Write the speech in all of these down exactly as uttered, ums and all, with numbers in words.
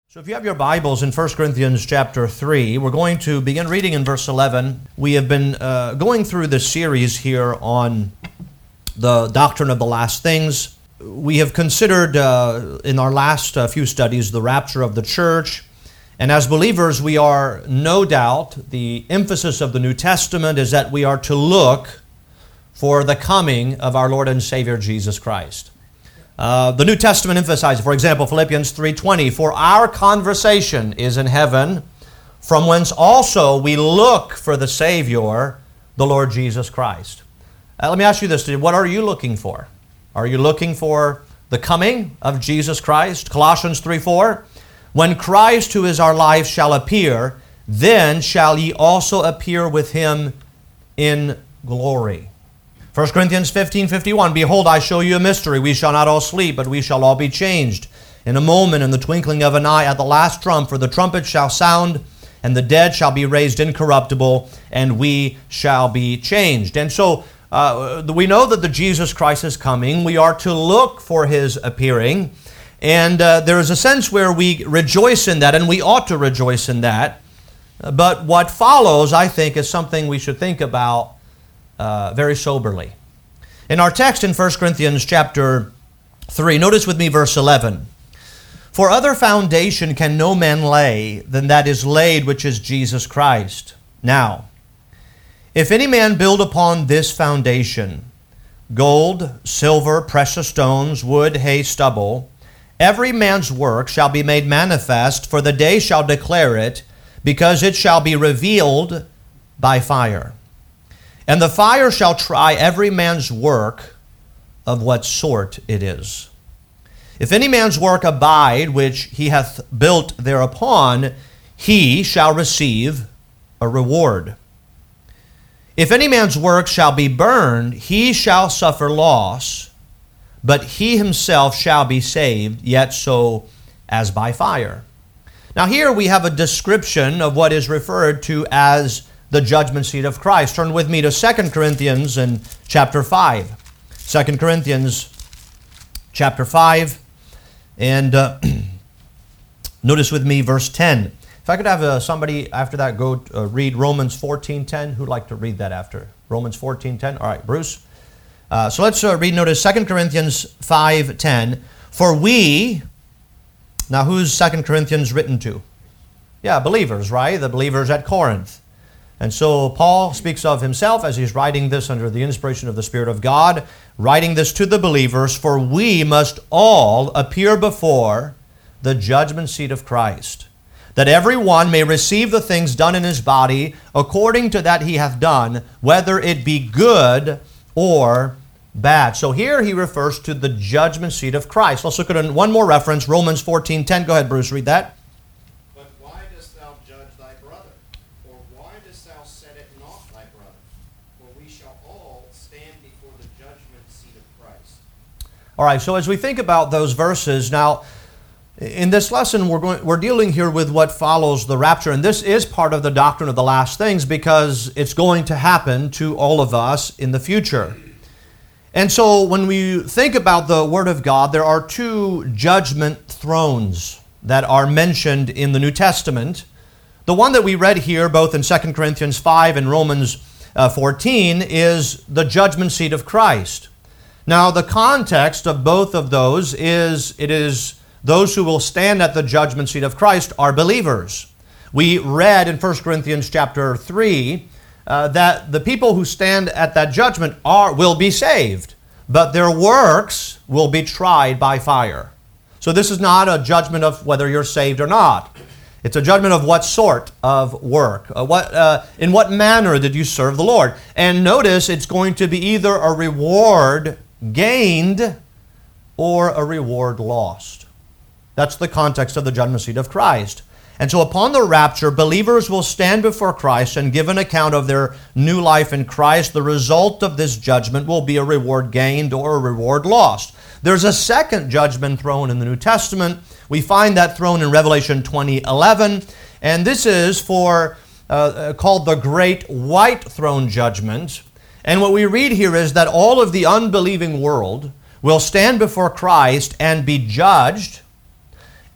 So if you have your Bibles in First Corinthians chapter three, we're going to begin reading in verse eleven. We have been uh, going through this series here on the doctrine of the last things. We have considered uh, in our last uh, few studies the rapture of the church. And as believers, we are no doubt, the emphasis of the New Testament is that we are to look for the coming of our Lord and Savior Jesus Christ. Uh, the New Testament emphasizes, for example, Philippians three twenty, "For our conversation is in heaven, from whence also we look for the Savior, the Lord Jesus Christ." Uh, let me ask you this, what are you looking for? Are you looking for the coming of Jesus Christ? Colossians three four, "When Christ, who is our life, shall appear, then shall ye also appear with him in glory." First Corinthians fifteen fifty-one, "Behold, I show you a mystery. We shall not all sleep, but we shall all be changed. In a moment, in the twinkling of an eye, at the last trump, for the trumpet shall sound, and the dead shall be raised incorruptible, and we shall be changed." And so uh, we know that the Jesus Christ is coming. We are to look for his appearing. And uh, there is a sense where we rejoice in that, and we ought to rejoice in that. But what follows, I think, is something we should think about Uh, very soberly. In our text in First Corinthians chapter three, notice with me verse eleven. "For other foundation can no man lay than that is laid, which is Jesus Christ. Now, if any man build upon this foundation, gold, silver, precious stones, wood, hay, stubble, every man's work shall be made manifest, for the day shall declare it, because it shall be revealed by fire. And the fire shall try every man's work of what sort it is. If any man's work abide, which he hath built thereupon, he shall receive a reward. If any man's work shall be burned, he shall suffer loss, but he himself shall be saved, yet so as by fire." Now here we have a description of what is referred to as the judgment seat of Christ. Turn with me to Second Corinthians in chapter five. Second Corinthians chapter five, and uh, notice with me verse ten. If I could have uh, somebody after that go uh, read Romans fourteen ten. Who'd like to read that after? Romans fourteen ten. All right, Bruce. Uh, so let's uh, read, notice Second Corinthians five ten. "For we," now who's Second Corinthians written to? Yeah, believers, right? The believers at Corinth. And so Paul speaks of himself as he's writing this under the inspiration of the Spirit of God, writing this to the believers, "For we must all appear before the judgment seat of Christ, that every one may receive the things done in his body according to that he hath done, whether it be good or bad." So here he refers to the judgment seat of Christ. Let's look at one more reference, Romans fourteen ten. Go ahead, Bruce, read that. All right, so as we think about those verses, now, in this lesson, we're going, we're dealing here with what follows the rapture, and this is part of the doctrine of the last things because it's going to happen to all of us in the future. And so when we think about the Word of God, there are two judgment thrones that are mentioned in the New Testament. The one that we read here, both in Second Corinthians five and Romans uh, fourteen, is the judgment seat of Christ. Now, the context of both of those is, it is those who will stand at the judgment seat of Christ are believers. We read in First Corinthians chapter three uh, that the people who stand at that judgment are will be saved, but their works will be tried by fire. So this is not a judgment of whether you're saved or not. It's a judgment of what sort of work. Uh, what, uh, in what manner did you serve the Lord? And notice it's going to be either a reward gained or a reward lost. That's the context of the judgment seat of Christ. And so upon the rapture, believers will stand before Christ and give an account of their new life in Christ. The result of this judgment will be a reward gained or a reward lost. There's a second judgment throne in the New Testament. We find that throne in Revelation twenty eleven, and this is for uh, called the Great White Throne Judgment. And what we read here is that all of the unbelieving world will stand before Christ and be judged,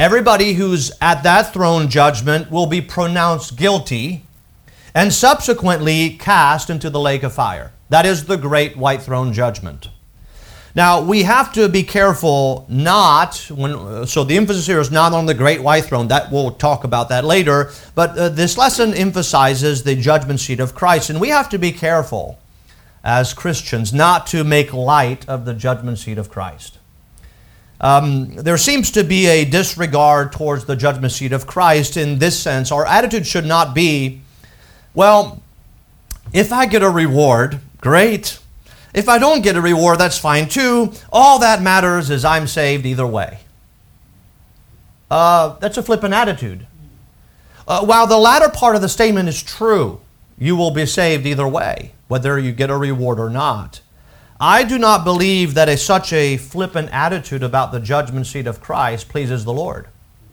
Everybody who's at that throne judgment will be pronounced guilty and subsequently cast into the lake of fire. That is the great white throne judgment. Now, we have to be careful not, when, so the emphasis here is not on the great white throne. That we'll talk about that later. But uh, this lesson emphasizes the judgment seat of Christ. And we have to be careful as Christians not to make light of the judgment seat of Christ. Um, there seems to be a disregard towards the judgment seat of Christ in this sense. Our attitude should not be, well, if I get a reward, great. If I don't get a reward, that's fine too. All that matters is I'm saved either way. Uh, that's a flippant attitude. Uh, while the latter part of the statement is true, you will be saved either way, whether you get a reward or not. I do not believe that a, such a flippant attitude about the judgment seat of Christ pleases the Lord.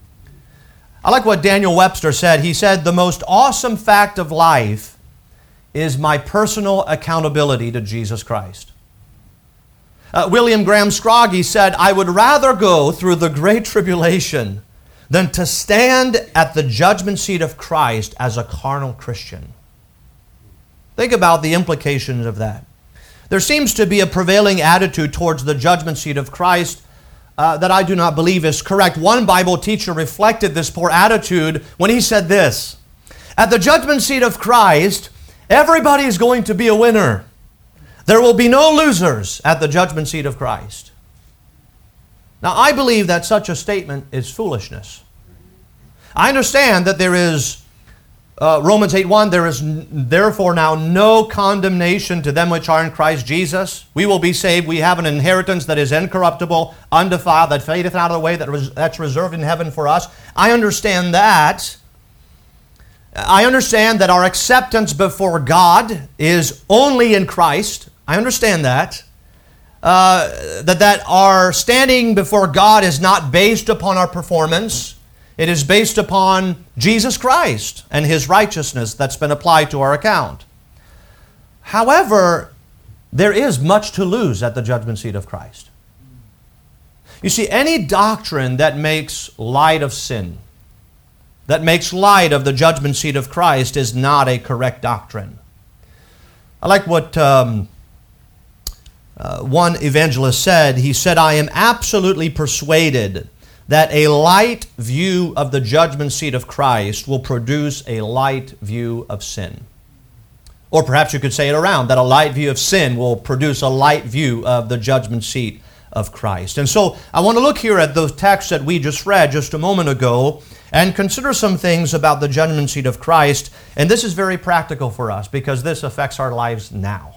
I like what Daniel Webster said. He said, "The most awesome fact of life is my personal accountability to Jesus Christ." Uh, William Graham Scroggie said, "I would rather go through the great tribulation than to stand at the judgment seat of Christ as a carnal Christian." Think about the implications of that. There seems to be a prevailing attitude towards the judgment seat of Christ uh, that I do not believe is correct. One Bible teacher reflected this poor attitude when he said this: "At the judgment seat of Christ, everybody is going to be a winner. There will be no losers at the judgment seat of Christ." Now, I believe that such a statement is foolishness. I understand that there is Uh, Romans eight one, "There is n- therefore now no condemnation to them which are in Christ Jesus." We will be saved. We have an inheritance that is incorruptible, undefiled, that fadeth out of the way, that res- that's reserved in heaven for us. I understand that. I understand that our acceptance before God is only in Christ. I understand that. Uh, that, that our standing before God is not based upon our performance. It is based upon Jesus Christ and His righteousness that's been applied to our account. However, there is much to lose at the judgment seat of Christ. You see, any doctrine that makes light of sin, that makes light of the judgment seat of Christ, is not a correct doctrine. I like what um, uh, one evangelist said. He said, "I am absolutely persuaded that a light view of the judgment seat of Christ will produce a light view of sin." Or perhaps you could say it around, that a light view of sin will produce a light view of the judgment seat of Christ. And so I want to look here at the text that we just read just a moment ago and consider some things about the judgment seat of Christ. And this is very practical for us because this affects our lives now.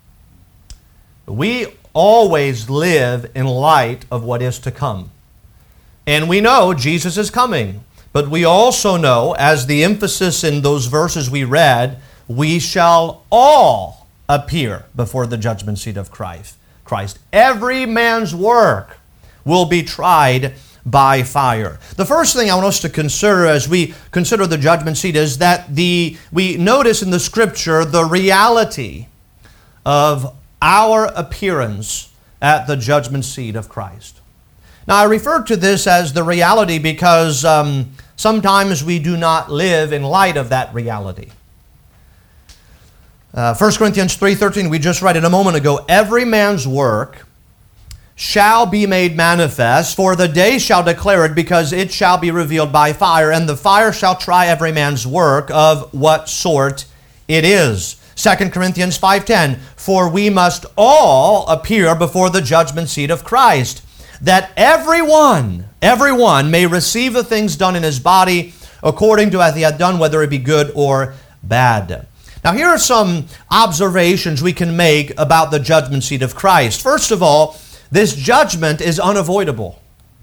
We always live in light of what is to come. And we know Jesus is coming. But we also know, as the emphasis in those verses we read, we shall all appear before the judgment seat of Christ. Christ. Every man's work will be tried by fire. The first thing I want us to consider as we consider the judgment seat is that the we notice in the Scripture the reality of our appearance at the judgment seat of Christ. Now, I refer to this as the reality because um, sometimes we do not live in light of that reality. Uh, First Corinthians three thirteen, we just read it a moment ago. "Every man's work shall be made manifest, for the day shall declare it, because it shall be revealed by fire, and the fire shall try every man's work of what sort it is." Second Corinthians five ten, "For we must all appear before the judgment seat of Christ, that everyone, everyone may receive the things done in his body according to as he had done, whether it be good or bad." Now, here are some observations we can make about the judgment seat of Christ. First of all, this judgment is unavoidable.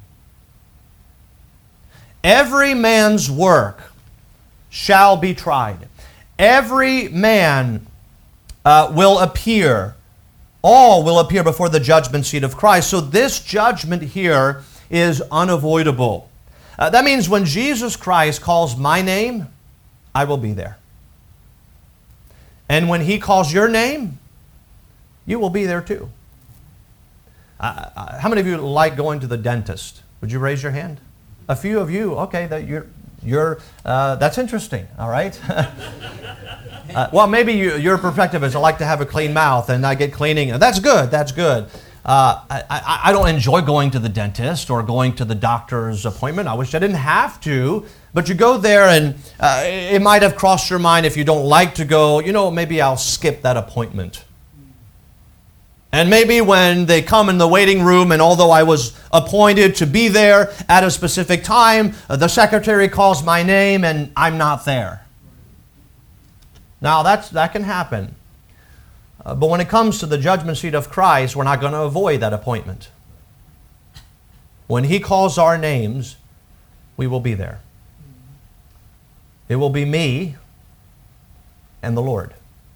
Every man's work shall be tried. Every man uh, will appear All will appear before the judgment seat of Christ. So this judgment here is unavoidable. Uh, that means when Jesus Christ calls my name, I will be there. And when He calls your name, you will be there too. Uh, how many of you like going to the dentist? Would you raise your hand? A few of you, okay, that you're, you're uh, that's interesting, all right? uh, well, maybe you, your perspective is I like to have a clean mouth and I get cleaning. That's good, that's good. Uh, I, I, I don't enjoy going to the dentist or going to the doctor's appointment. I wish I didn't have to. But you go there and uh, it might have crossed your mind if you don't like to go, you know, maybe I'll skip that appointment. And maybe when they come in the waiting room, and although I was appointed to be there at a specific time, uh, the secretary calls my name and I'm not there. Now, that's, that can happen. Uh, but when it comes to the judgment seat of Christ, we're not going to avoid that appointment. When He calls our names, we will be there. It will be me and the Lord.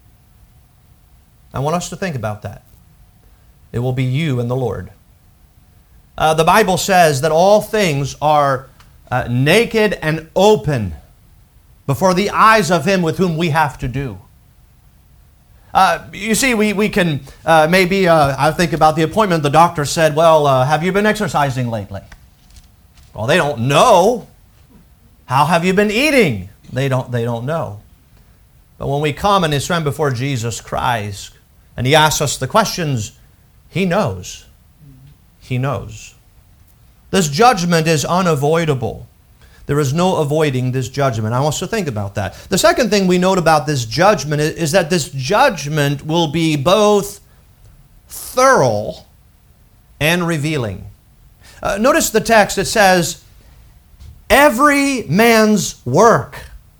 I want us to think about that. It will be you and the Lord. Uh, the Bible says that all things are uh, naked and open before the eyes of Him with whom we have to do. Uh, you see, we, we can uh, maybe, uh, I think about the appointment, the doctor said, well, uh, have you been exercising lately? Well, they don't know. How have you been eating? They don't, they don't know. But when we come and stand before Jesus Christ, and He asks us the questions, He knows. He knows. This judgment is unavoidable. There is no avoiding this judgment. I want us to think about that. The second thing we note about this judgment is, is that this judgment will be both thorough and revealing. Uh, notice the text. It says, every man's work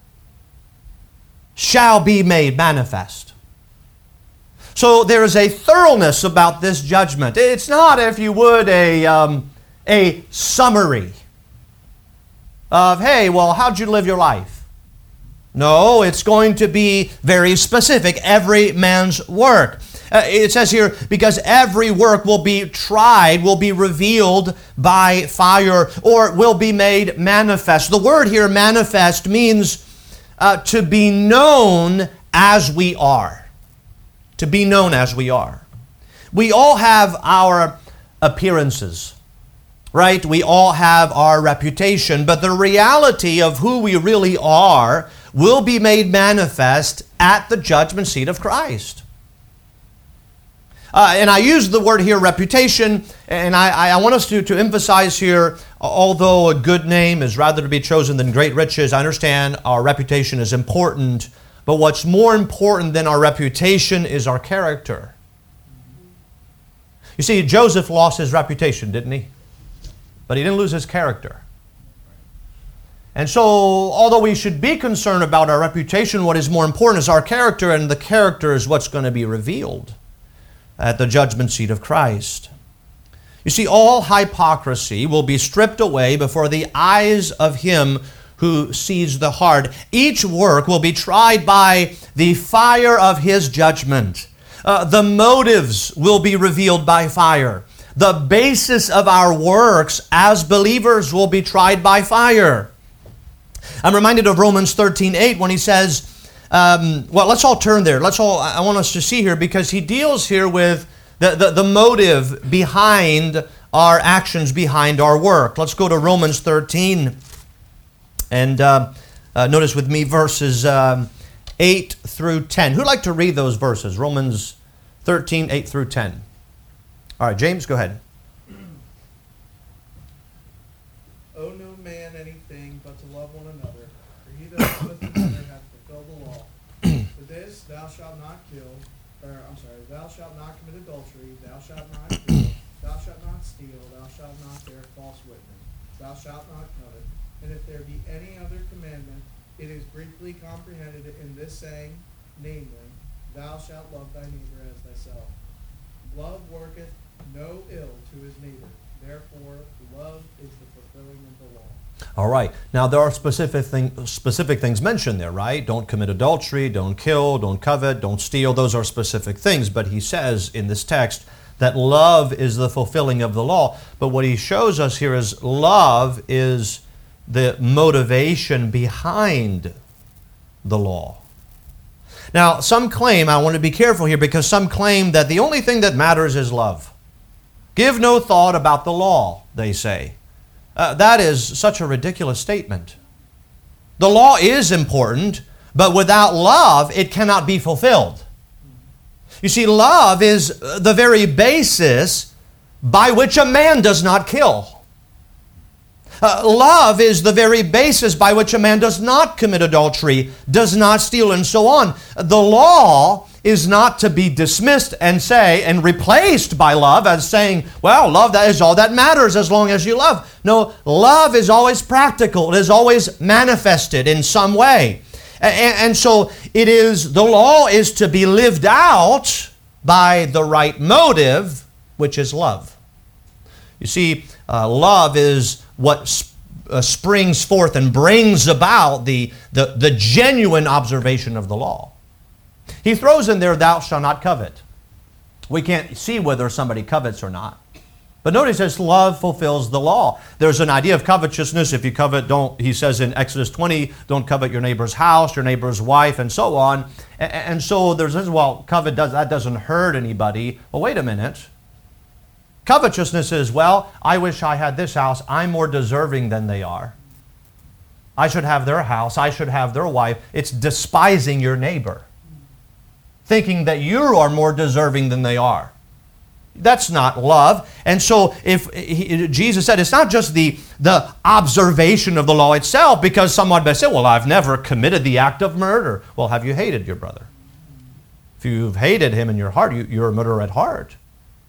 shall be made manifest. So there is a thoroughness about this judgment. It's not, if you would, a, um, a summary of, hey, well, how'd you live your life? No, it's going to be very specific. Every man's work. Uh, it says here, because every work will be tried, will be revealed by fire, or will be made manifest. The word here, manifest, means uh, to be known as we are. To be known as we are. We all have our appearances. Right? We all have our reputation, but the reality of who we really are will be made manifest at the judgment seat of Christ. Uh, and I use the word here, reputation, and I, I want us to, to emphasize here, although a good name is rather to be chosen than great riches, I understand our reputation is important, but what's more important than our reputation is our character. You see, Joseph lost his reputation, didn't he? But he didn't lose his character. And so, although we should be concerned about our reputation, what is more important is our character, and the character is what's going to be revealed at the judgment seat of Christ. You see, all hypocrisy will be stripped away before the eyes of Him who sees the heart. Each work will be tried by the fire of His judgment. Uh, the motives will be revealed by fire. The basis of our works as believers will be tried by fire. I'm reminded of Romans thirteen eight when he says, um, well, let's all turn there. Let's all, I want us to see here, because he deals here with the, the, the motive behind our actions, behind our work. Let's go to Romans thirteen and uh, uh, notice with me verses um, eight through ten. Who'd like to read those verses? Romans thirteen, eight through ten. All right, James, go ahead. Owe no man anything but to love one another, for he that loveth another hath fulfilled the law. For this, thou shalt not kill, or I'm sorry, thou shalt not commit adultery, thou shalt not kill, thou shalt not steal, thou shalt not bear false witness, thou shalt not covet. And if there be any other commandment, it is briefly comprehended in this saying, namely, thou shalt love thy neighbor as thyself. Love worketh no ill to his neighbor. Therefore, love is the fulfilling of the law. All right. Now, there are specific, thing, specific things mentioned there, right? Don't commit adultery, don't kill, don't covet, don't steal. Those are specific things. But he says in this text that love is the fulfilling of the law. But what he shows us here is love is the motivation behind the law. Now, some claim, I want to be careful here, because some claim that the only thing that matters is love. Give no thought about the law, they say. Uh, that is such a ridiculous statement. The law is important, but without love, it cannot be fulfilled. You see, love is the very basis by which a man does not kill. Uh, love is the very basis by which a man does not commit adultery, does not steal, and so on. The law is not to be dismissed and say and replaced by love as saying, well, love, that is all that matters as long as you love. No, love is always practical. It is always manifested in some way. And, and so it is, the law is to be lived out by the right motive, which is love. You see, uh, love is what sp- uh, springs forth and brings about the, the, the genuine observation of the law. He throws in there, thou shalt not covet. We can't see whether somebody covets or not. But notice this, love fulfills the law. There's an idea of covetousness. If you covet, don't, he says in Exodus twenty, don't covet your neighbor's house, your neighbor's wife, and so on. And, and so there's this, well, covet, does, that doesn't hurt anybody. Well, wait a minute. Covetousness is, well, I wish I had this house. I'm more deserving than they are. I should have their house. I should have their wife. It's despising your neighbor, thinking that you are more deserving than they are. That's not love. And so if he, Jesus said it's not just the, the observation of the law itself, because someone may say, well, I've never committed the act of murder. Well, have you hated your brother? If you've hated him in your heart, you, you're a murderer at heart.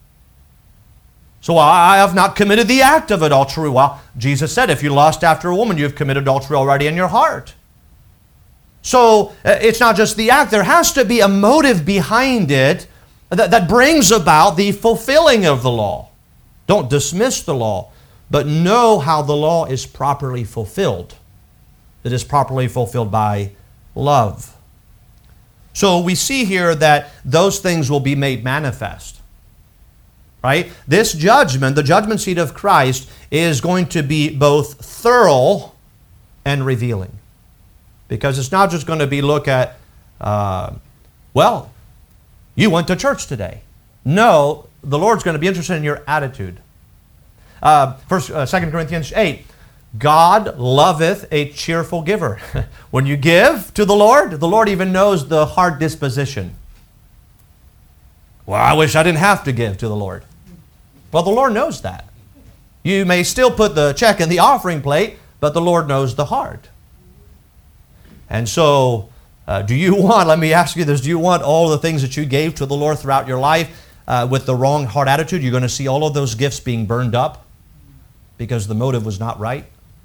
So I have not committed the act of adultery. Well, Jesus said, if you lust after a woman, you've committed adultery already in your heart. So it's not just the act. There has to be a motive behind it that, that brings about the fulfilling of the law. Don't dismiss the law, but know how the law is properly fulfilled. It is properly fulfilled by love. So we see here that those things will be made manifest. Right? This judgment, the judgment seat of Christ, is going to be both thorough and revealing. Because it's not just going to be look at, uh, well, you went to church today. No, the Lord's going to be interested in your attitude. Uh, first, uh, Second Corinthians eight, God loveth a cheerful giver. When you give to the Lord, the Lord even knows the heart disposition. Well, I wish I didn't have to give to the Lord. Well, the Lord knows that. You may still put the check in the offering plate, but the Lord knows the heart. And so, uh, do you want, let me ask you this, do you want all the things that you gave to the Lord throughout your life uh, with the wrong heart attitude? You're going to see all of those gifts being burned up because the motive was not right?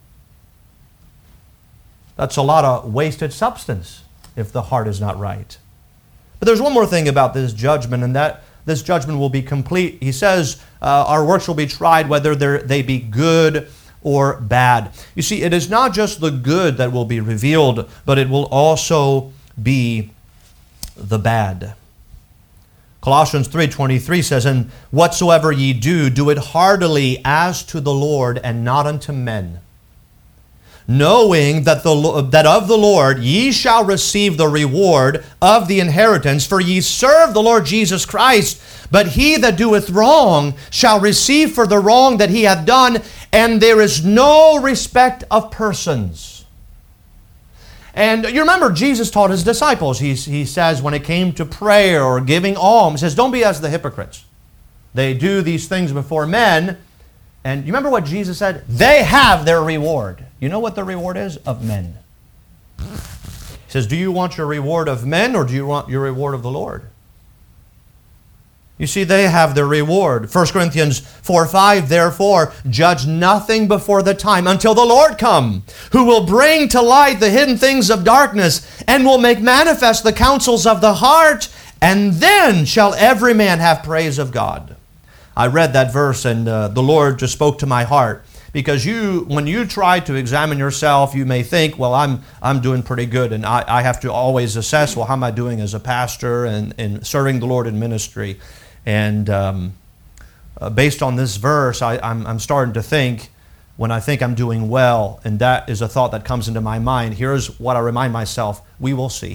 That's a lot of wasted substance if the heart is not right. But there's one more thing about this judgment, and that this judgment will be complete. He says, uh, our works will be tried whether they be good or bad. You see, it is not just the good that will be revealed, but it will also be the bad. Colossians three twenty-three says, and whatsoever ye do, do it heartily as to the Lord and not unto men, knowing that, the, that of the Lord ye shall receive the reward of the inheritance, for ye serve the Lord Jesus Christ. But he that doeth wrong shall receive for the wrong that he hath done, and there is no respect of persons. And you remember Jesus taught his disciples, he, he says when it came to prayer or giving alms, he says, don't be as the hypocrites. They do these things before men. And you remember what Jesus said? They have their reward. You know what the reward is? Of men. He says, do you want your reward of men or do you want your reward of the Lord? You see, they have their reward. First Corinthians four five, therefore, judge nothing before the time until the Lord come, who will bring to light the hidden things of darkness and will make manifest the counsels of the heart, and then shall every man have praise of God. I read that verse and uh, the Lord just spoke to my heart. Because you, when you try to examine yourself, you may think, well, I'm I'm doing pretty good. And I, I have to always assess, well, how am I doing as a pastor and, and serving the Lord in ministry? And um, uh, based on this verse, I, I'm, I'm starting to think, when I think I'm doing well, and that is a thought that comes into my mind, here's what I remind myself, we will see.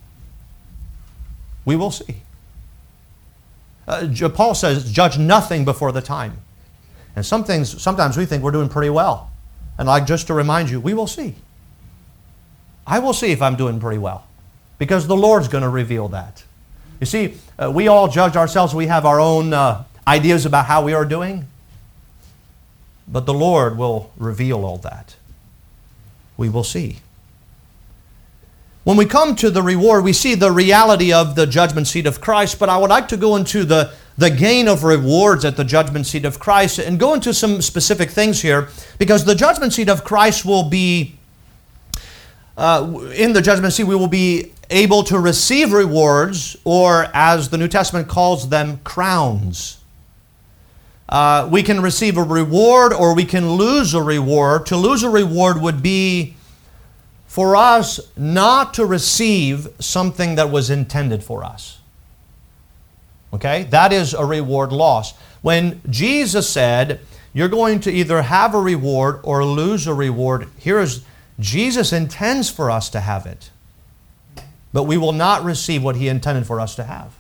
We will see. Uh, Paul says, judge nothing before the time. And some things, sometimes we think we're doing pretty well. And like just to remind you, we will see. I will see if I'm doing pretty well, because the Lord's going to reveal that. You see, uh, we all judge ourselves. We have our own uh, ideas about how we are doing. But the Lord will reveal all that. We will see. When we come to the reward, we see the reality of the judgment seat of Christ, but I would like to go into the, the gain of rewards at the judgment seat of Christ and go into some specific things here, because the judgment seat of Christ will be, uh, in the judgment seat, we will be able to receive rewards, or as the New Testament calls them, crowns. Uh, we can receive a reward or we can lose a reward. To lose a reward would be for us not to receive something that was intended for us. Okay? That is a reward loss. When Jesus said, you're going to either have a reward or lose a reward, here is, Jesus intends for us to have it. But we will not receive what He intended for us to have.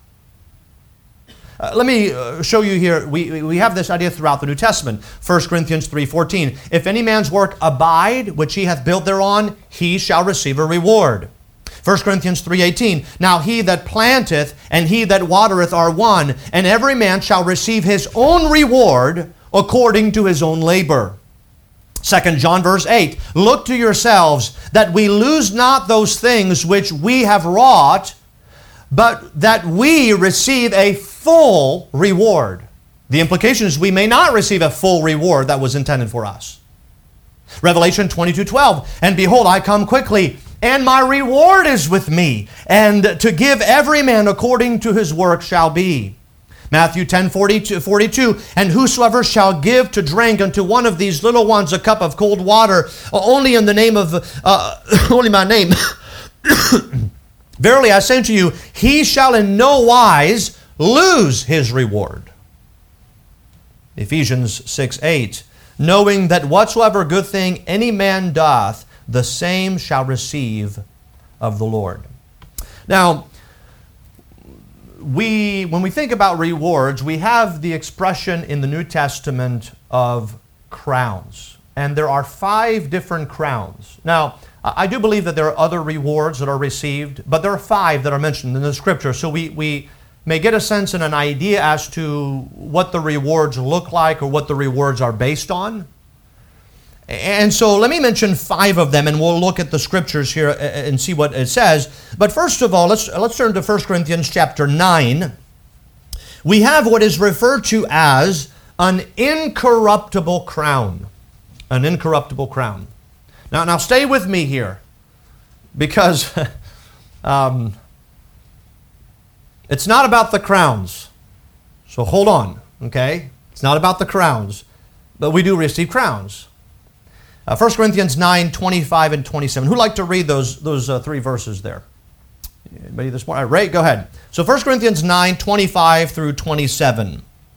Uh, let me uh, show you here. We, we have this idea throughout the New Testament. First Corinthians three fourteen. If any man's work abide, which he hath built thereon, he shall receive a reward. First Corinthians three eighteen. Now he that planteth and he that watereth are one, and every man shall receive his own reward according to his own labor. Second John verse eight. Look to yourselves that we lose not those things which we have wrought, but that we receive a full reward. The implication is we may not receive a full reward that was intended for us. Revelation twenty-two twelve. And behold, I come quickly, and my reward is with me, and to give every man according to his work shall be. Matthew ten forty-two. And whosoever shall give to drink unto one of these little ones a cup of cold water, only in the name of, uh, only my name, verily I say unto you, he shall in no wise lose his reward. Ephesians six eight. Knowing that whatsoever good thing any man doth, the same shall receive of the Lord. Now, we when we think about rewards, we have the expression in the New Testament of crowns. And there are five different crowns. Now, I do believe that there are other rewards that are received, but there are five that are mentioned in the Scripture. So we, we may get a sense and an idea as to what the rewards look like or what the rewards are based on. And so let me mention five of them, and we'll look at the Scriptures here and see what it says. But first of all, let's, let's turn to First Corinthians chapter nine. We have what is referred to as an incorruptible crown. An incorruptible crown. Now, now stay with me here, because um, it's not about the crowns. So hold on, okay? It's not about the crowns, but we do receive crowns. Uh, First Corinthians nine twenty-five and twenty-seven. Who'd like to read those, those uh, three verses there? Anybody this morning? All right, Ray, go ahead. So First Corinthians nine twenty-five through twenty-seven.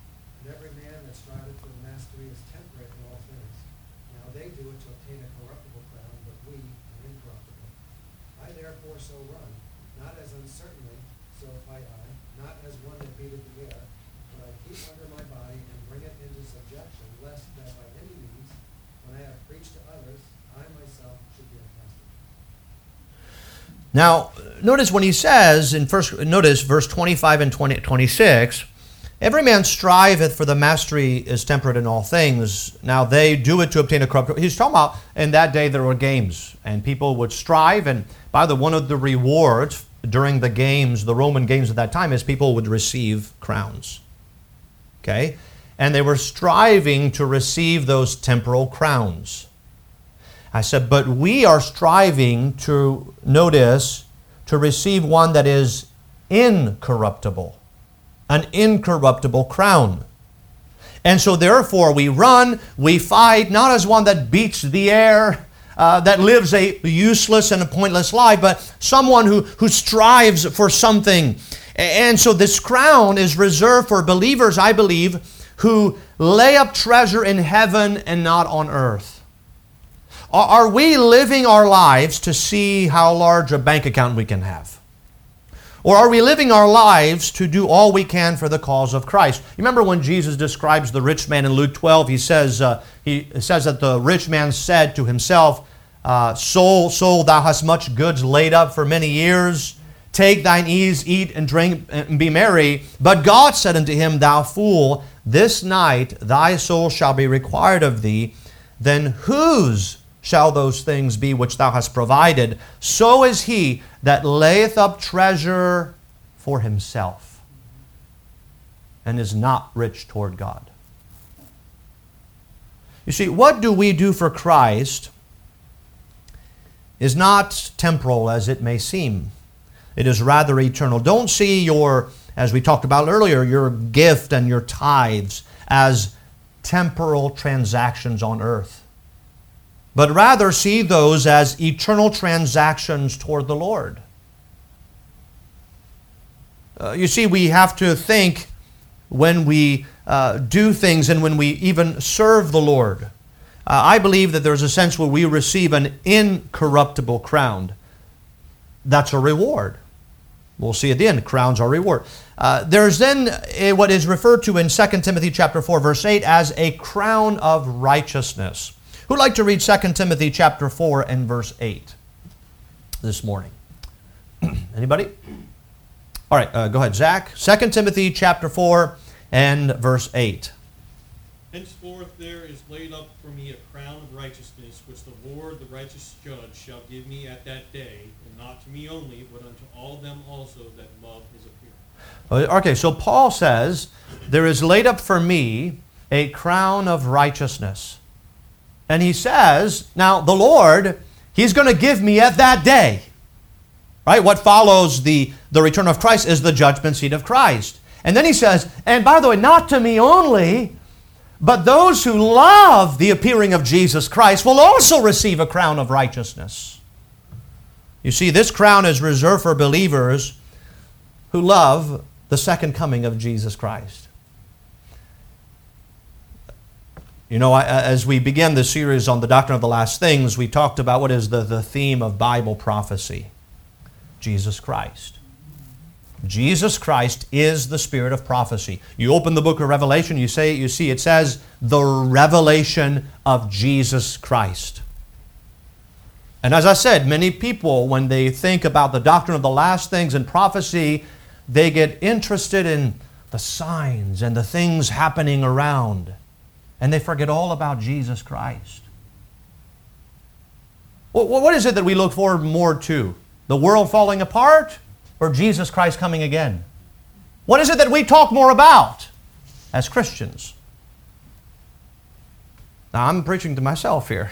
Now, notice when he says in first, notice verse twenty-five and twenty, twenty-six, every man striveth for the mastery is temperate in all things. Now they do it to obtain a corrupt. He's talking about in that day there were games, and people would strive, and by the one of the rewards during the games, the Roman games at that time, is people would receive crowns. Okay? And they were striving to receive those temporal crowns. I said, but we are striving to, notice, to receive one that is incorruptible. An incorruptible crown. And so therefore we run, we fight, not as one that beats the air, uh, that lives a useless and a pointless life, but someone who, who strives for something. And so this crown is reserved for believers, I believe, who lay up treasure in heaven and not on earth. Are we living our lives to see how large a bank account we can have? Or are we living our lives to do all we can for the cause of Christ? You remember when Jesus describes the rich man in Luke twelve, he says, uh, he says that the rich man said to himself, uh, Soul, soul, thou hast much goods laid up for many years. Take thine ease, eat and drink and be merry. But God said unto him, Thou fool, this night thy soul shall be required of thee. Then whose shall those things be which thou hast provided? So is he that layeth up treasure for himself and is not rich toward God. You see, what do we do for Christ is not temporal as it may seem. It is rather eternal. Don't see your, as we talked about earlier, your gift and your tithes as temporal transactions on earth, but rather see those as eternal transactions toward the Lord. Uh, you see, we have to think when we uh, do things and when we even serve the Lord. Uh, I believe that there's a sense where we receive an incorruptible crown. That's a reward. We'll see at the end, crowns are reward. Uh, there's then a, what is referred to in Second Timothy chapter four, verse eight as a crown of righteousness. Who'd like to read Second Timothy chapter four and verse eight this morning? Anybody? All right, uh, go ahead, Zach. Second Timothy chapter four and verse eight. Henceforth there is laid up for me a crown of righteousness, which the Lord, the righteous judge, shall give me at that day, and not to me only, but unto all them also that love his appearing. Okay, so Paul says, there is laid up for me a crown of righteousness. And he says, now the Lord, he's going to give me at that day. Right? What follows the, the return of Christ is the judgment seat of Christ. And then he says, and by the way, not to me only, but those who love the appearing of Jesus Christ will also receive a crown of righteousness. You see, this crown is reserved for believers who love the second coming of Jesus Christ. You know, as we began this series on the doctrine of the last things, we talked about what is the, the theme of Bible prophecy. Jesus Christ. Jesus Christ is the spirit of prophecy. You open the book of Revelation, you say, you see, it says, the revelation of Jesus Christ. And as I said, many people, when they think about the doctrine of the last things and prophecy, they get interested in the signs and the things happening around. And they forget all about Jesus Christ. What is it that we look forward more to? The world falling apart or Jesus Christ coming again? What is it that we talk more about as Christians? Now, I'm preaching to myself here.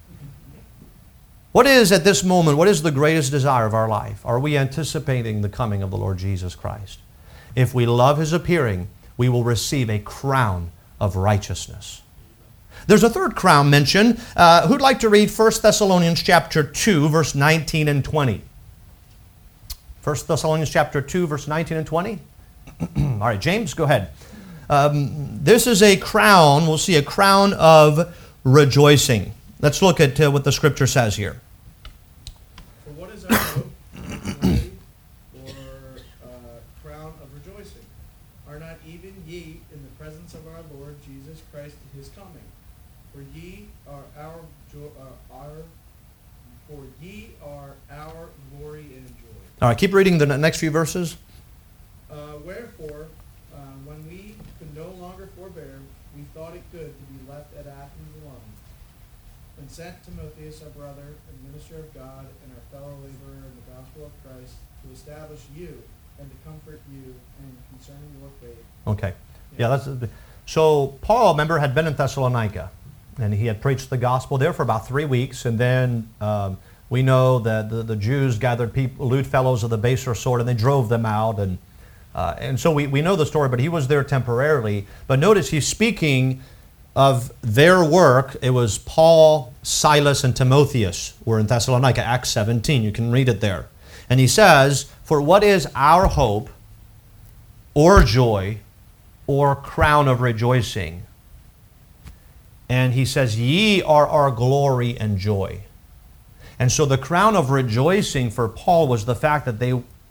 What is at this moment, what is the greatest desire of our life? Are we anticipating the coming of the Lord Jesus Christ? If we love His appearing, we will receive a crown of righteousness. There's a third crown mentioned. Uh, who'd like to read First Thessalonians chapter two, verse nineteen and twenty? First Thessalonians chapter two, verse nineteen and twenty. All right, James, go ahead. Um, this is a crown, we'll see a crown of rejoicing. Let's look at uh, what the Scripture says here. For what is our hope, glory, or uh, crown of rejoicing? Are not even ye in the presence of our Lord Jesus Christ at His coming? For ye are our jo- uh, our for ye are our glory and joy. All right, keep reading the next few verses. Uh, wherefore, uh, when we could no longer forbear, we thought it good to be left at Athens alone, and sent Timotheus, our brother, and minister of God, and our fellow laborer in the gospel of Christ, to establish you and to comfort you and concerning your faith. Okay, yeah, that's so. Paul, remember, had been in Thessalonica, and he had preached the gospel there for about three weeks, and then um, we know that the, the Jews gathered people, lewd fellows of the baser sort, and they drove them out, and uh, and so we, we know the story, but he was there temporarily. But notice he's speaking of their work. It was Paul, Silas, and Timotheus were in Thessalonica, Acts seventeen. You can read it there. And he says, for what is our hope, or joy, or crown of rejoicing? And he says, ye are our glory and joy. And so the crown of rejoicing for Paul was the fact that they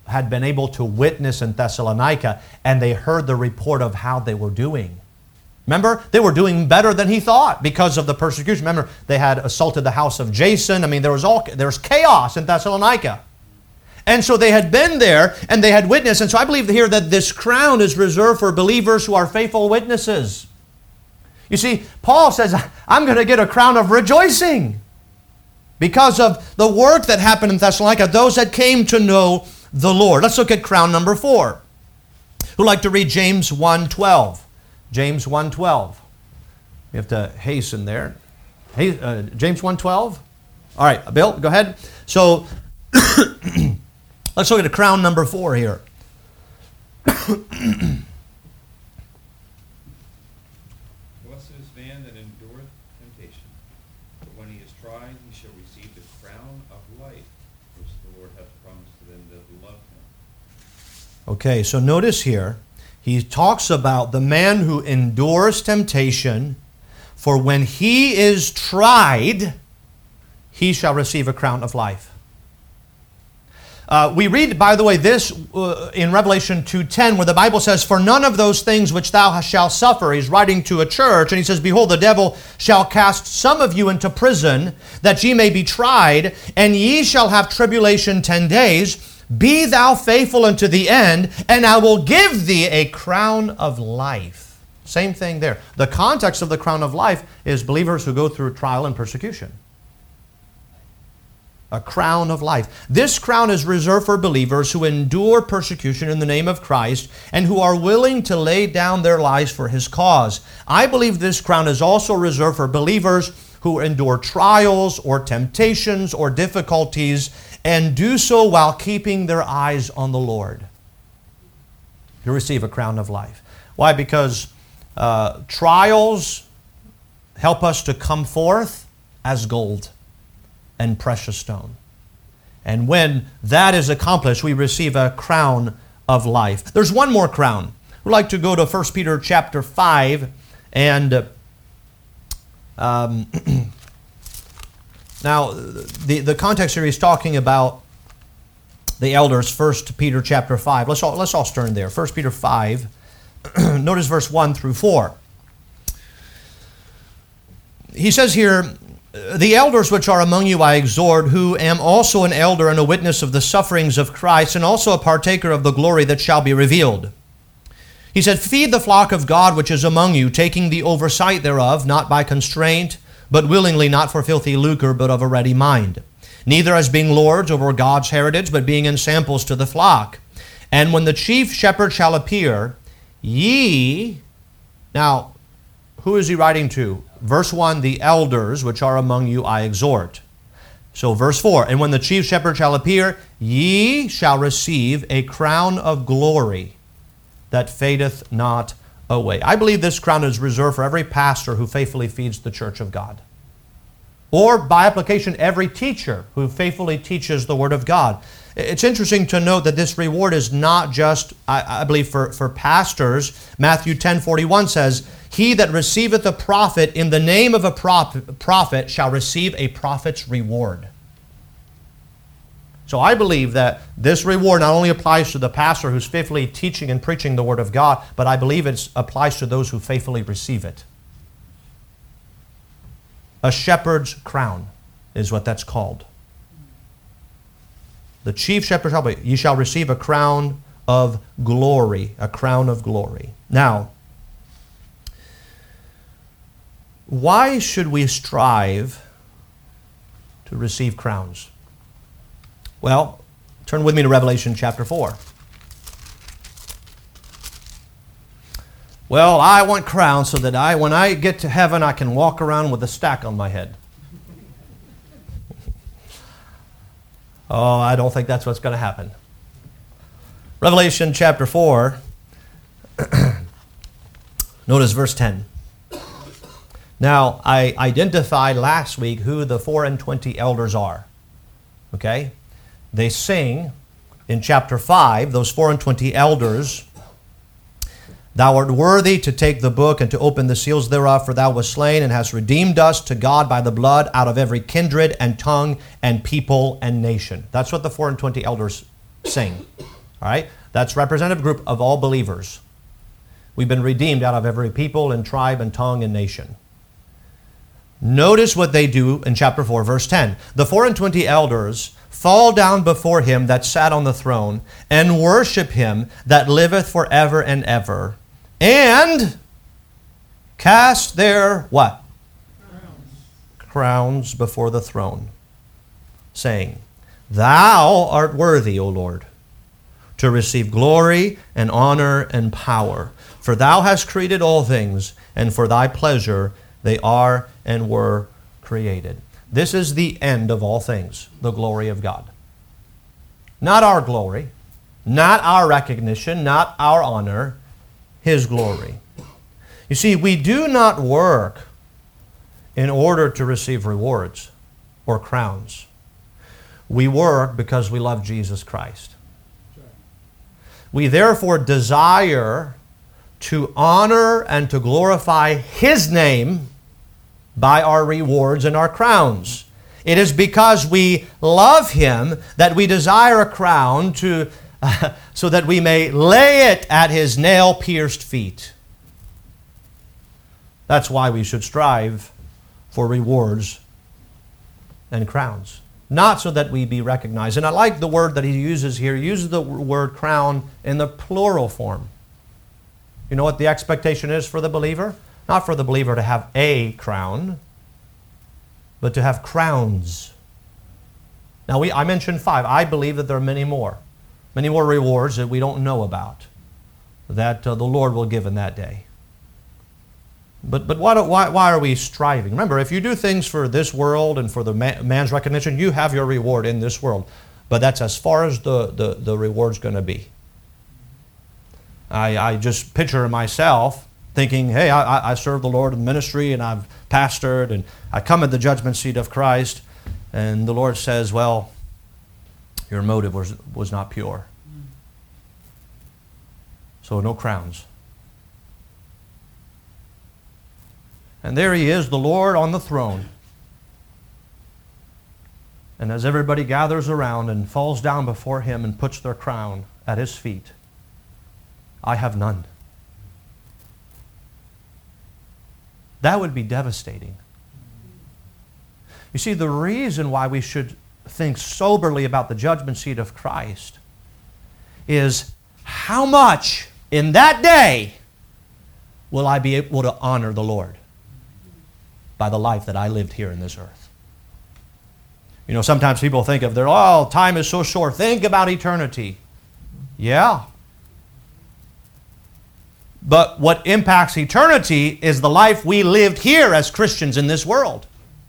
had been able to witness in Thessalonica, and they heard the report of how they were doing. Remember, they were doing better than he thought because of the persecution. Remember, they had assaulted the house of Jason. I mean, there was all there was chaos in Thessalonica. And so they had been there and they had witnessed. And so I believe here that this crown is reserved for believers who are faithful witnesses. You see, Paul says, I'm going to get a crown of rejoicing because of the work that happened in Thessalonica, those that came to know the Lord. Let's look at crown number four. Who'd like to read James one twelve? James one twelve. You have to hasten there. Hey, uh, James one twelve? All right, Bill, go ahead. So, let's look at crown number four here. Blessed is man that endureth temptation, for when he is tried, he shall receive the crown of life, which the Lord hath promised to them that love him. Okay, so notice here, he talks about the man who endures temptation, for when he is tried, he shall receive a crown of life. Uh, we read, by the way, this uh, in Revelation two ten, where the Bible says, for none of those things which thou shalt suffer. He's writing to a church, and he says, behold, the devil shall cast some of you into prison, that ye may be tried, and ye shall have tribulation ten days. Be thou faithful unto the end, and I will give thee a crown of life. Same thing there. The context of the crown of life is believers who go through trial and persecution. A crown of life. This crown is reserved for believers who endure persecution in the name of Christ and who are willing to lay down their lives for His cause. I believe this crown is also reserved for believers who endure trials or temptations or difficulties and do so while keeping their eyes on the Lord. You receive a crown of life. Why? Because uh, trials help us to come forth as gold and precious stone. And when that is accomplished, we receive a crown of life. There's one more crown. We'd like to go to First Peter chapter five, and um, now the, the context here is talking about the elders. First Peter chapter five. Let's all, let's all turn there. First Peter five. Notice verse one through four. He says here, the elders which are among you I exhort, who am also an elder and a witness of the sufferings of Christ, and also a partaker of the glory that shall be revealed. He said, feed the flock of God which is among you, taking the oversight thereof, not by constraint, but willingly, not for filthy lucre, but of a ready mind. Neither as being lords over God's heritage, but being ensamples to the flock. And when the chief shepherd shall appear, ye... Now, who is he writing to? Verse one, the elders which are among you I exhort. So verse four, and when the chief shepherd shall appear, ye shall receive a crown of glory that fadeth not away. I believe this crown is reserved for every pastor who faithfully feeds the church of God. Or by application, every teacher who faithfully teaches the Word of God. It's interesting to note that this reward is not just, I, I believe, for, for pastors. Matthew ten forty-one says, he that receiveth a prophet in the name of a prophet shall receive a prophet's reward. So I believe that this reward not only applies to the pastor who's faithfully teaching and preaching the Word of God, but I believe it applies to those who faithfully receive it. A shepherd's crown is what that's called. The chief shepherd shall be, ye shall receive a crown of glory, a crown of glory. Now, why should we strive to receive crowns? Well, turn with me to Revelation chapter four. Well, I want crowns so that I, when I get to heaven, I can walk around with a stack on my head. Oh, I don't think that's what's going to happen. Revelation chapter four, notice verse ten. Now, I identified last week who the four and twenty elders are. Okay? They sing in chapter five, those four and twenty elders, thou art worthy to take the book and to open the seals thereof, for thou wast slain and hast redeemed us to God by the blood out of every kindred and tongue and people and nation. That's what the four and twenty elders Sing. All right? That's representative group of all believers. We've been redeemed out of every people and tribe and tongue and nation. Notice what they do in chapter four, verse ten. The four and twenty elders fall down before him that sat on the throne, and worship him that liveth forever and ever, and cast their what? Crowns. Crowns before the throne, saying, Thou art worthy, O Lord, to receive glory and honor and power. For thou hast created all things, and for thy pleasure they are and were created. This is the end of all things, the glory of God. Not our glory, not our recognition, not our honor, His glory. You see, we do not work in order to receive rewards or crowns. We work because we love Jesus Christ. We therefore desire to honor and to glorify His name by our rewards and our crowns. It is because we love Him that we desire a crown to, uh, so that we may lay it at His nail-pierced feet. That's why we should strive for rewards and crowns. Not so that we be recognized. And I like the word that he uses here. He uses the word crown in the plural form. You know what the expectation is for the believer? Not for the believer to have a crown, but to have crowns. Now, we, I mentioned five. I believe that there are many more. Many more rewards that we don't know about that uh, the Lord will give in that day. But but why, do, why, why are we striving? Remember, if you do things for this world and for the man, man's recognition, you have your reward in this world. But that's as far as the, the, the reward's going to be. I, I just picture myself thinking, hey, I, I serve the Lord in ministry and I've pastored and I come at the judgment seat of Christ, and the Lord says, well, your motive was, was not pure. So no crowns. And there He is, the Lord on the throne. And as everybody gathers around and falls down before Him and puts their crown at His feet, I have none. That would be devastating. You see, the reason why we should think soberly about the judgment seat of Christ is how much in that day will I be able to honor the Lord by the life that I lived here in this earth. You know, sometimes people think of their, oh, time is so short. Think about eternity. Yeah. But what impacts eternity is the life we lived here as Christians in this world.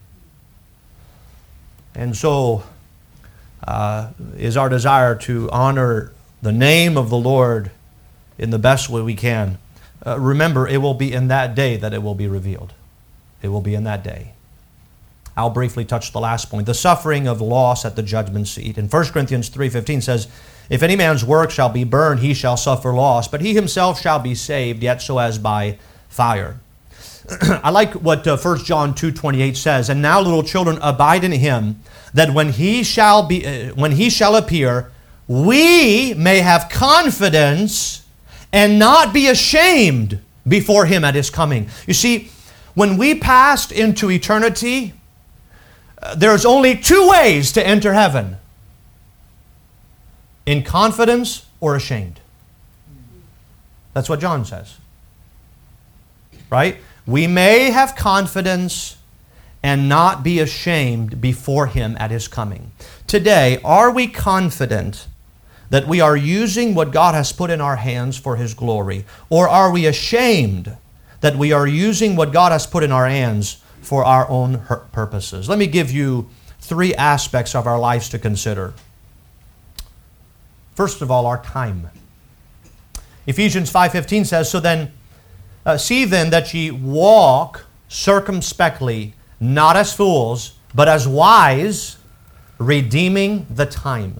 And so uh, is our desire to honor the name of the Lord in the best way we can. Uh, remember, it will be in that day that it will be revealed. It will be in that day. I'll briefly touch the last point. The suffering of loss at the judgment seat. In First Corinthians three fifteen says, if any man's work shall be burned, he shall suffer loss, but he himself shall be saved, yet so as by fire. I like what uh, First John two twenty-eight says, and now little children, abide in him, that when he shall be, uh, when he shall appear, we may have confidence and not be ashamed before him at his coming. You see, when we passed into eternity, uh, there's only two ways to enter heaven. In confidence or ashamed. That's what John says. Right? We may have confidence and not be ashamed before Him at His coming. Today, are we confident that we are using what God has put in our hands for His glory? Or are we ashamed that we are using what God has put in our hands for our own purposes? Let me give you three aspects of our lives to consider. First of all, our time. Ephesians five fifteen says, so then, uh, see then that ye walk circumspectly, not as fools, but as wise, redeeming the time.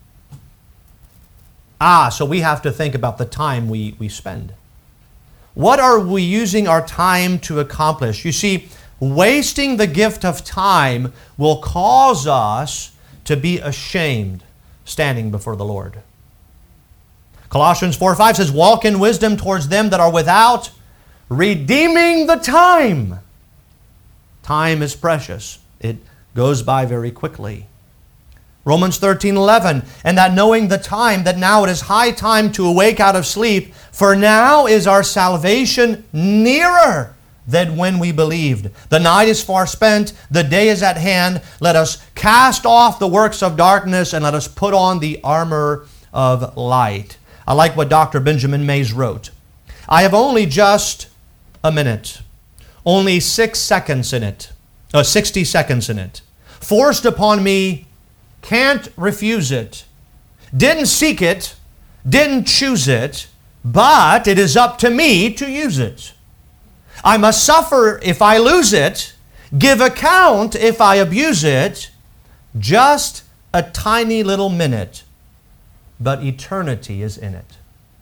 Ah, so we have to think about the time we, we spend. What are we using our time to accomplish? You see, wasting the gift of time will cause us to be ashamed standing before the Lord. Colossians four five says, walk in wisdom towards them that are without, redeeming the time. Time is precious. It goes by very quickly. Romans thirteen eleven, and that knowing the time, that now it is high time to awake out of sleep, for now is our salvation nearer than when we believed. The night is far spent, the day is at hand. Let us cast off the works of darkness and let us put on the armor of light. I like what Doctor Benjamin Mays wrote. I have only just a minute, only six seconds in it, uh, sixty seconds in it, forced upon me. Can't refuse it. Didn't seek it. Didn't choose it. But it is up to me to use it. I must suffer if I lose it. Give account if I abuse it. Just a tiny little minute. But eternity is in it.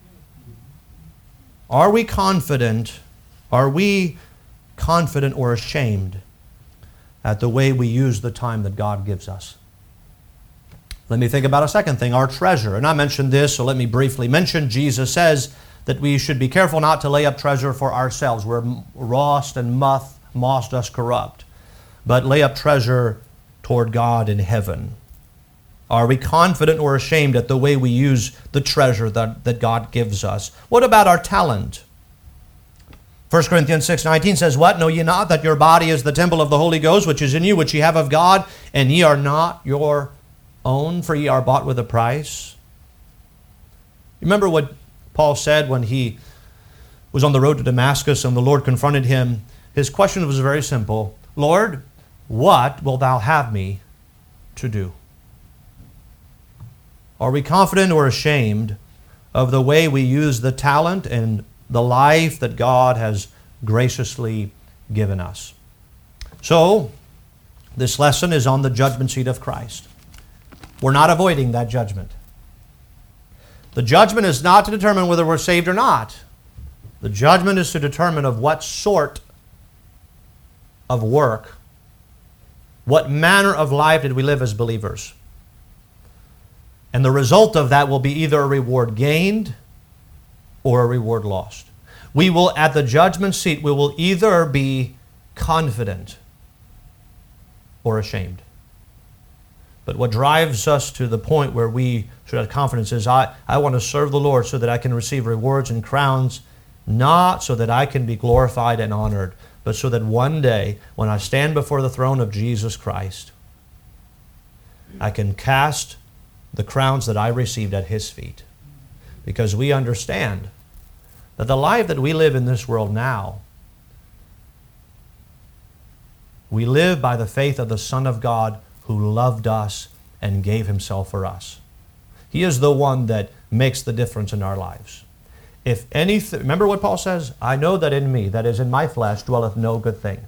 Are we confident? Are we confident or ashamed at the way we use the time that God gives us? Let me think about a second thing, our treasure. And I mentioned this, so let me briefly mention. Jesus says that we should be careful not to lay up treasure for ourselves, where rust and moth, moss does corrupt, but lay up treasure toward God in heaven. Are we confident or ashamed at the way we use the treasure that, that God gives us? What about our talent? First Corinthians six nineteen says, what? Know ye not that your body is the temple of the Holy Ghost, which is in you, which ye have of God, and ye are not your own, for ye are bought with a price? Remember what Paul said when he was on the road to Damascus and the Lord confronted him? His question was very simple. Lord, what wilt thou have me to do? Are we confident or ashamed of the way we use the talent and the life that God has graciously given us? So, this lesson is on the judgment seat of Christ. We're not avoiding that judgment. The judgment is not to determine whether we're saved or not. The judgment is to determine of what sort of work, what manner of life did we live as believers. And the result of that will be either a reward gained or a reward lost. We will, at the judgment seat, we will either be confident or ashamed. But what drives us to the point where we should have confidence is I, I want to serve the Lord so that I can receive rewards and crowns, not so that I can be glorified and honored, but so that one day when I stand before the throne of Jesus Christ, I can cast the crowns that I received at His feet. Because we understand that the life that we live in this world now, we live by the faith of the Son of God who loved us and gave Himself for us. He is the one that makes the difference in our lives. If anything, remember what Paul says? I know that in me, that is in my flesh, dwelleth no good thing.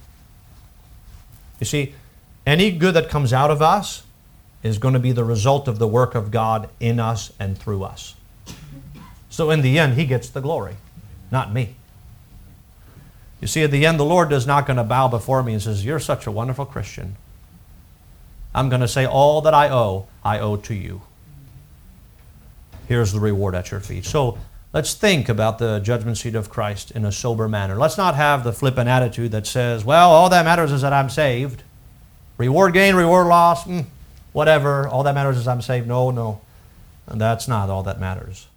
You see, any good that comes out of us is going to be the result of the work of God in us and through us. So in the end, He gets the glory, not me. You see, at the end, the Lord is not going to bow before me and says, you're such a wonderful Christian. I'm going to say, all that I owe, I owe to you. Here's the reward at your feet. So let's think about the judgment seat of Christ in a sober manner. Let's not have the flippant attitude that says, well, all that matters is that I'm saved. Reward gain, reward loss, mm, whatever. All that matters is I'm saved. No, no. And that's not all that matters.